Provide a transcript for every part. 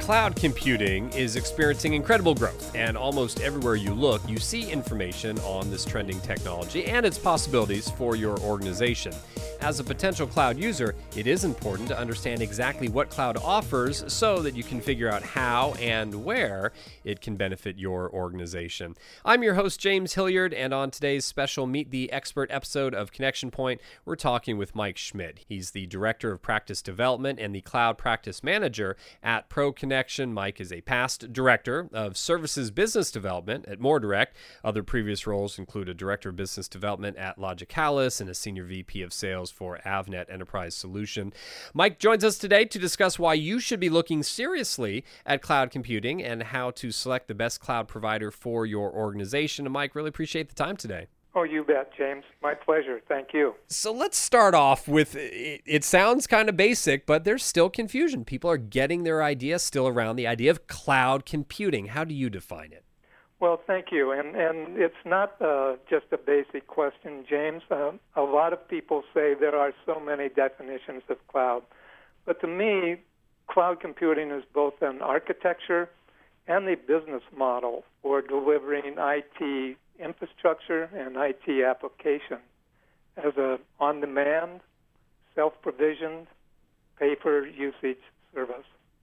Cloud computing is experiencing incredible growth, and almost everywhere you look, you see information on this trending technology and its possibilities for your organization. As a potential cloud user, it is important to understand exactly what cloud offers so that you can figure out how and where it can benefit your organization. I'm your host, James Hilliard, and on today's special Meet the Expert episode of Connection Point, we're talking with Mike Schmidt. He's the Director of Practice Development and the Cloud Practice Manager at ProConnection. Mike is a past Director of Services Business Development at MoreDirect. Other previous roles include a Director of Business Development at Logicalis and a Senior VP of Sales for Avnet Enterprise Solution. Mike joins us today to discuss why you should be looking seriously at cloud computing and how to select the best cloud provider for your organization. And Mike, really appreciate the time today. Oh, you bet, James. My pleasure. Thank you. So let's start off with, it sounds kind of basic, but there's still confusion. People are getting their ideas still around the idea of cloud computing. How do you define it? Well, thank you. And it's not just a basic question, James. A lot of people say there are so many definitions of cloud. But to me, cloud computing is both an architecture and a business model for delivering IT infrastructure and IT application as a on-demand, self-provisioned, pay-per-usage service.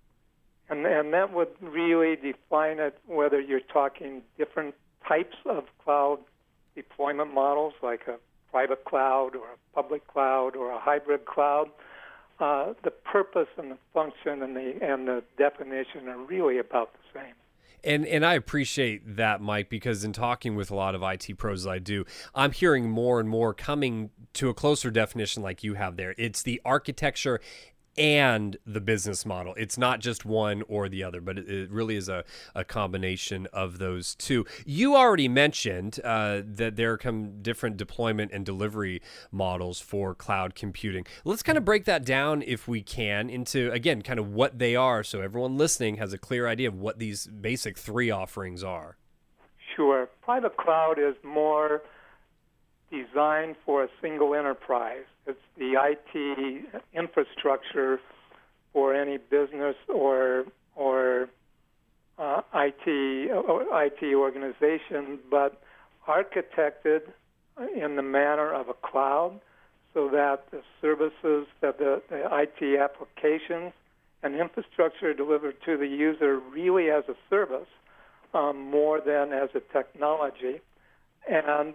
And that would really define it, whether you're talking different types of cloud deployment models, like a private cloud or a public cloud or a hybrid cloud. The purpose and the function and the definition are really about the same. And I appreciate that, Mike, because in talking with a lot of IT pros as I do, I'm hearing more and more coming to a closer definition like you have there. It's the architecture and the business model. It's not just one or the other, but it really is a combination of those two. You already mentioned that there come different deployment and delivery models for cloud computing. Let's kind of break that down, if we can, into, again, kind of what they are so everyone listening has a clear idea of what these basic three offerings are. Sure. Private cloud is more designed for a single enterprise. It's the IT infrastructure for any business or IT organization, but architected in the manner of a cloud so that the services, that the IT applications and infrastructure delivered to the user really as a service more than as a technology. And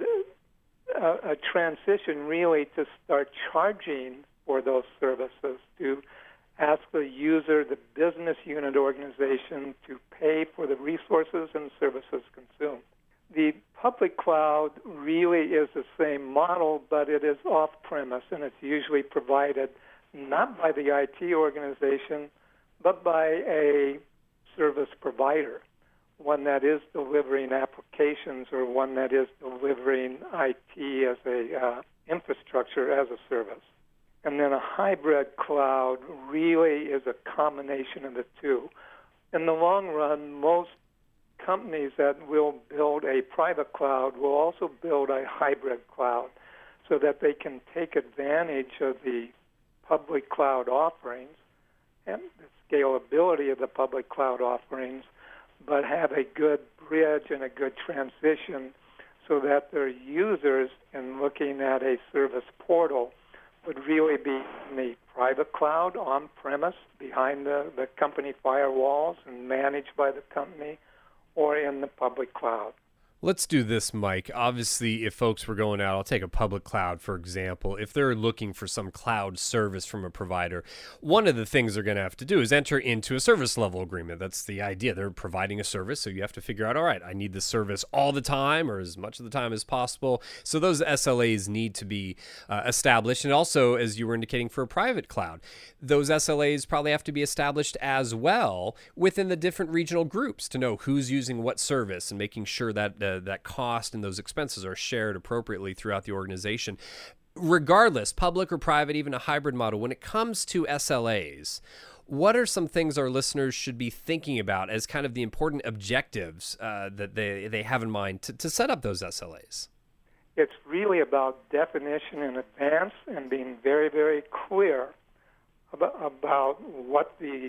a transition really to start charging for those services, to ask the user, the business unit organization, to pay for the resources and services consumed. The public cloud really is the same model, but it is off-premise, and it's usually provided not by the IT organization, but by a service provider, one that is delivering applications or one that is delivering IT as a infrastructure as a service. And then a hybrid cloud really is a combination of the two. In the long run, most companies that will build a private cloud will also build a hybrid cloud so that they can take advantage of the public cloud offerings and the scalability of the public cloud offerings, but have a good bridge and a good transition so that their users, in looking at a service portal, would really be in the private cloud, on-premise, behind the company firewalls and managed by the company, or in the public cloud. Let's do this, Mike. Obviously, if folks were going out, I'll take a public cloud, for example. If they're looking for some cloud service from a provider, one of the things they're going to have to do is enter into a service level agreement. That's the idea. They're providing a service, so you have to figure out, all right, I need this service all the time or as much of the time as possible. So those SLAs need to be established. And also, as you were indicating for a private cloud, those SLAs probably have to be established as well within the different regional groups to know who's using what service and making sure that that cost and those expenses are shared appropriately throughout the organization. Regardless, public or private, even a hybrid model, when it comes to SLAs, what are some things our listeners should be thinking about as kind of the important objectives that they have in mind to set up those SLAs? It's really about definition in advance and being very, very clear about what the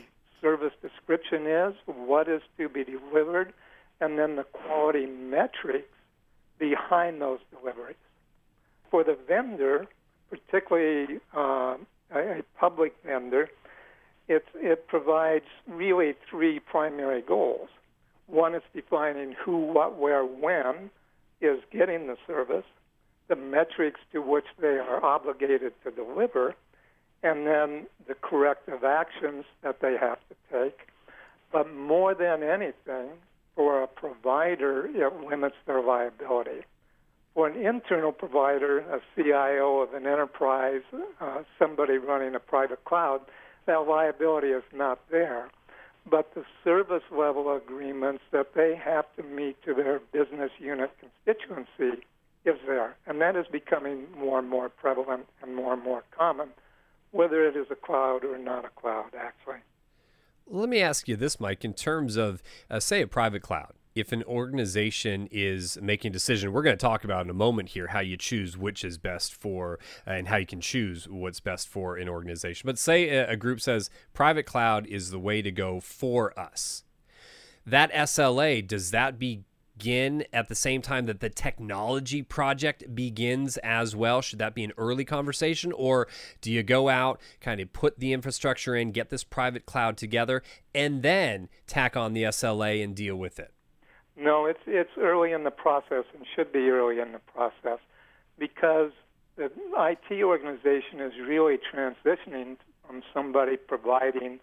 service description is, what is to be delivered, and then the quality metrics behind those deliveries. For the vendor, particularly a public vendor, it provides really three primary goals. One is defining who, what, where, when is getting the service, the metrics to which they are obligated to deliver, and then the corrective actions that they have to take. But more than anything, for a provider, it limits their liability. For an internal provider, a CIO of an enterprise, somebody running a private cloud, that liability is not there. But the service level agreements that they have to meet to their business unit constituency is there. And that is becoming more and more prevalent and more common, whether it is a cloud or not a cloud, actually. Let me ask you this, Mike, in terms of, say, a private cloud. If an organization is making a decision, we're going to talk about in a moment here how you choose which is best for, and how you can choose what's best for an organization. But say a group says private cloud is the way to go for us. That SLA, does that begin at the same time that the technology project begins as well? Should that be an early conversation? Or do you go out, kind of put the infrastructure in, get this private cloud together, and then tack on the SLA and deal with it? No, it's early in the process and should be early in the process because the IT organization is really transitioning from somebody providing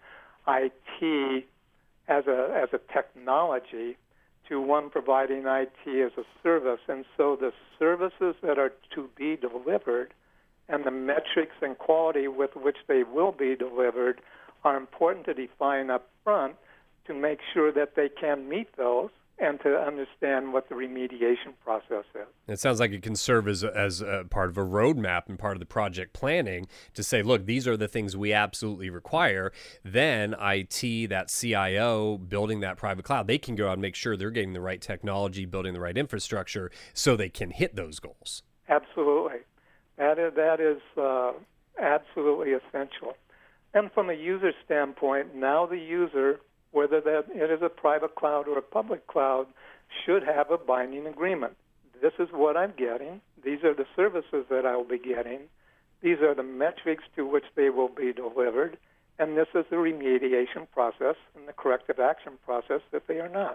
IT as a technology to one providing IT as a service. And so the services that are to be delivered and the metrics and quality with which they will be delivered are important to define up front to make sure that they can meet those and to understand what the remediation process is. It sounds like it can serve as a part of a roadmap and part of the project planning to say, look, these are the things we absolutely require. Then IT, that CIO, building that private cloud, they can go out and make sure they're getting the right technology, building the right infrastructure so they can hit those goals. Absolutely. That is absolutely essential. And from a user standpoint, now the user, whether that it is a private cloud or a public cloud, should have a binding agreement. This is what I'm getting. These are the services that I will be getting. These are the metrics to which they will be delivered. And this is the remediation process and the corrective action process if they are not.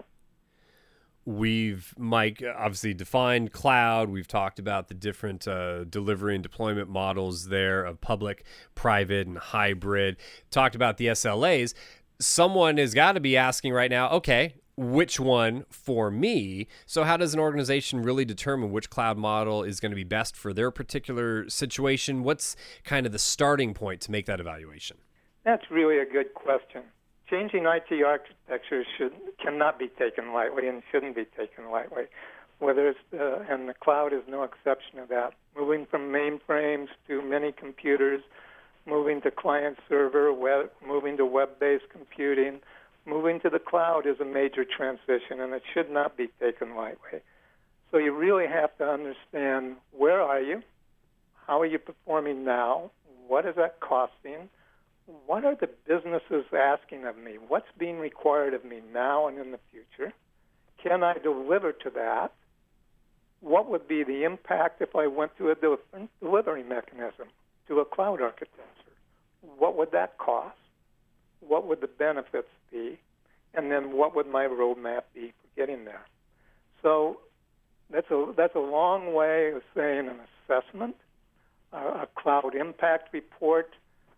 We've, Mike, obviously defined cloud. We've talked about the different delivery and deployment models there of public, private, and hybrid. Talked about the SLAs. Someone has got to be asking right now, okay, which one for me? So how does an organization really determine which cloud model is going to be best for their particular situation? What's kind of the starting point to make that evaluation? That's really a good question. Changing IT architecture cannot be taken lightly and shouldn't be taken lightly. Whether it's and the cloud is no exception to that. Moving from mainframes to mini computers, moving to client-server, moving to web-based computing, moving to the cloud is a major transition, and it should not be taken lightly. So you really have to understand, where are you? How are you performing now? What is that costing? What are the businesses asking of me? What's being required of me now and in the future? Can I deliver to that? What would be the impact if I went to a different delivery mechanism, to a cloud architecture? What would that cost? What would the benefits be? And then what would my roadmap be for getting there? So that's a long way of saying an assessment, a cloud impact report,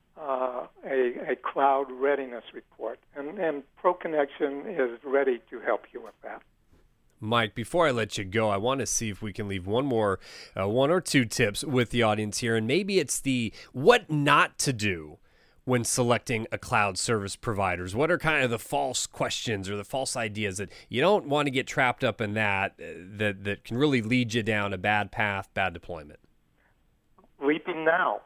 a cloud readiness report. And ProConnection is ready to help you with that. Mike, before I let you go, I want to see if we can leave one or two tips with the audience here. And maybe it's the what not to do when selecting a cloud service providers. What are kind of the false questions or the false ideas that you don't want to get trapped up in that can really lead you down a bad path, bad deployment? Leaping now.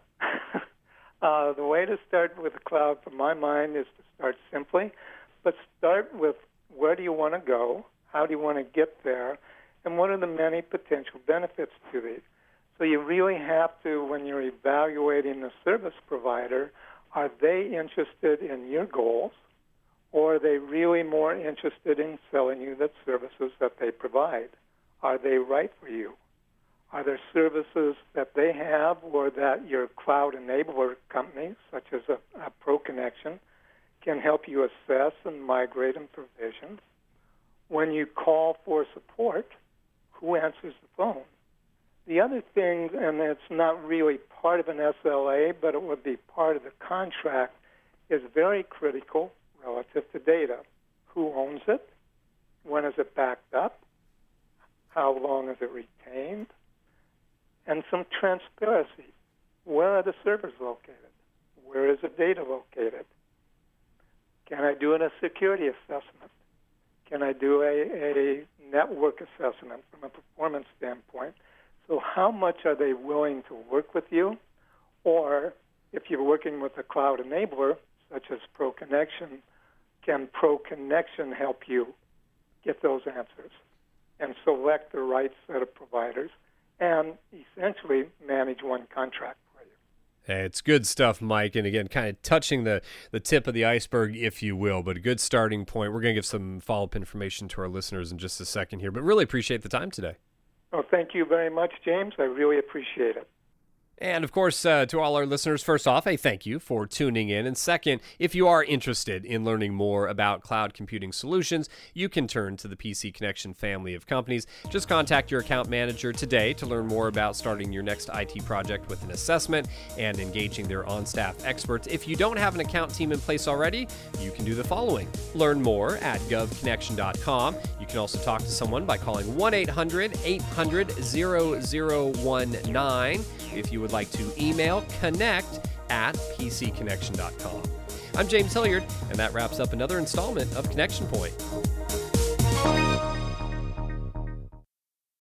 The way to start with the cloud, from my mind, is to start simply, but start with where do you want to go? How do you want to get there? And what are the many potential benefits to these? So you really have to, when you're evaluating the service provider, are they interested in your goals? Or are they really more interested in selling you the services that they provide? Are they right for you? Are there services that they have or that your cloud enabler company, such as a ProConnection, can help you assess and migrate and provision? When you call for support, who answers the phone? The other thing, and it's not really part of an SLA, but it would be part of the contract, is very critical relative to data. Who owns it? When is it backed up? How long is it retained? And some transparency. Where are the servers located? Where is the data located? Can I do a security assessment? Can I do a network assessment from a performance standpoint? So how much are they willing to work with you? Or if you're working with a cloud enabler, such as ProConnection, can ProConnection help you get those answers and select the right set of providers and essentially manage one contract for you? Hey, it's good stuff, Mike. And again, kind of touching the tip of the iceberg, if you will, but a good starting point. We're going to give some follow-up information to our listeners in just a second here, but really appreciate the time today. Well, thank you very much, James. I really appreciate it. And of course, to all our listeners, first off, a thank you for tuning in. And second, if you are interested in learning more about cloud computing solutions, you can turn to the PC Connection family of companies. Just contact your account manager today to learn more about starting your next IT project with an assessment and engaging their on-staff experts. If you don't have an account team in place already, you can do the following. Learn more at govconnection.com. You can also talk to someone by calling 1-800-800-0019. If you would like to email connect@pcconnection.com. I'm James Hilliard, and that wraps up another installment of Connection Point.